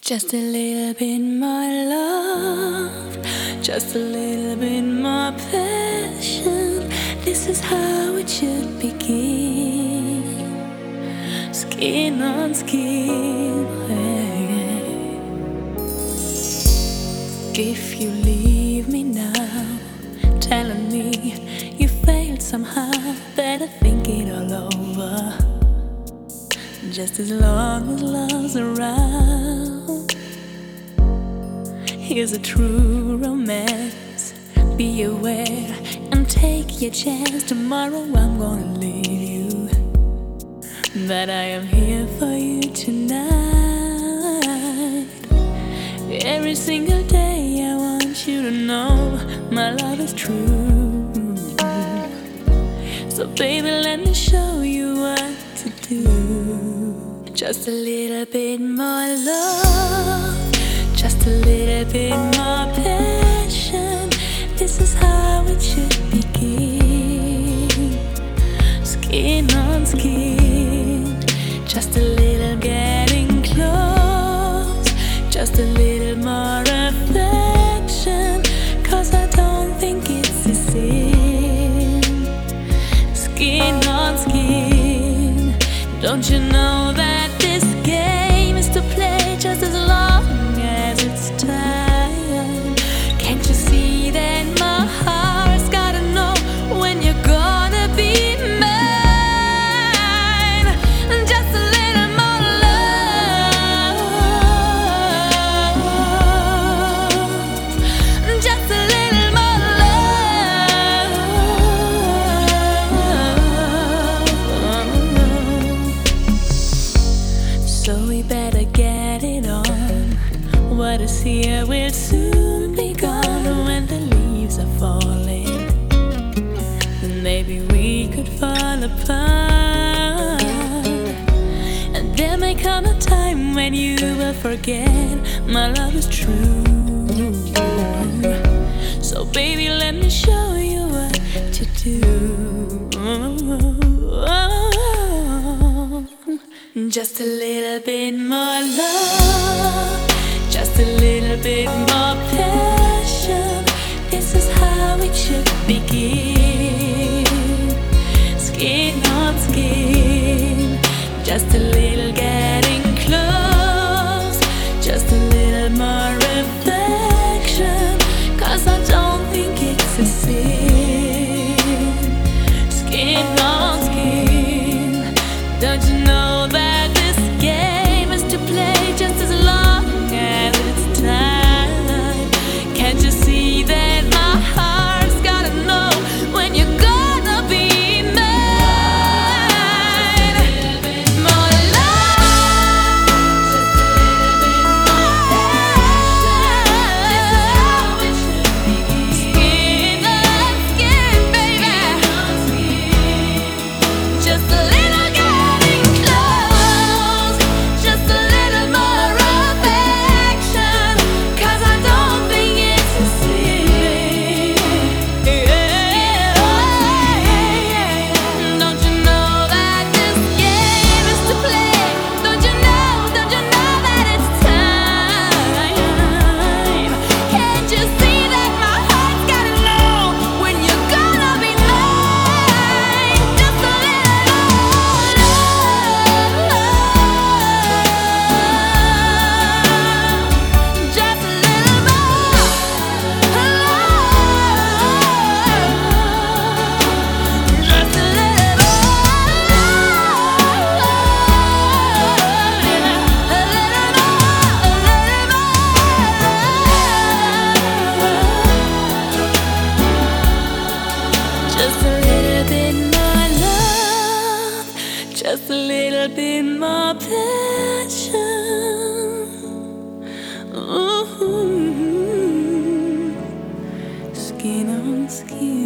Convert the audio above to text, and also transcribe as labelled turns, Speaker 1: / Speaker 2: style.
Speaker 1: Just a little bit more love, just a little bit more passion. This is how it should begin. Skin on skin. If you leave me now, telling me you failed somehow, better think it all over. Just as long as love's around, here's a true romance. Be aware and take your chance. Tomorrow I'm gonna leave you, but I am here for you tonight. Every single day I want you to know my love is true. So baby, let me show you what to do. Just a little bit more love, just a little bit more passion. This is how it should begin. Skin on skin, just a little getting close, just a little more affection. 'Cause I don't think it's a sin. Skin on skin, don't you know that this game is to play just as long as it's time? Can't you see that my heart's gotta know when you're gonna be mine? Just a little more love, just a little more love. So we better get it on. What is here will soon be gone. When the leaves are falling, then maybe we could fall apart. And there may come a time when you will forget my love is true. So baby, let me show you what to do. Just a little bit more love, just a little bit more passion. This is how it should begin. Skin on skin, just a little getting close, just a little more affection. 'Cause I don't think it's a sin. Skin on skin, don't you know that this game is to play just as long as it's time? Can't you see that my heart's gotta know when you're gonna be mine? More love, just a little bit more passion. Skin on skin, baby. Just a little getting close, just a little more affection. 'Cause I don't think it's a sin. Don't you know that this game is to play? Don't you know that it's time? Can't you see that my heart's gotta know when you're gonna be mine? Just a little love, just a little more love, just a little just a little bit more love, just a little bit more passion. Ooh, skin on skin.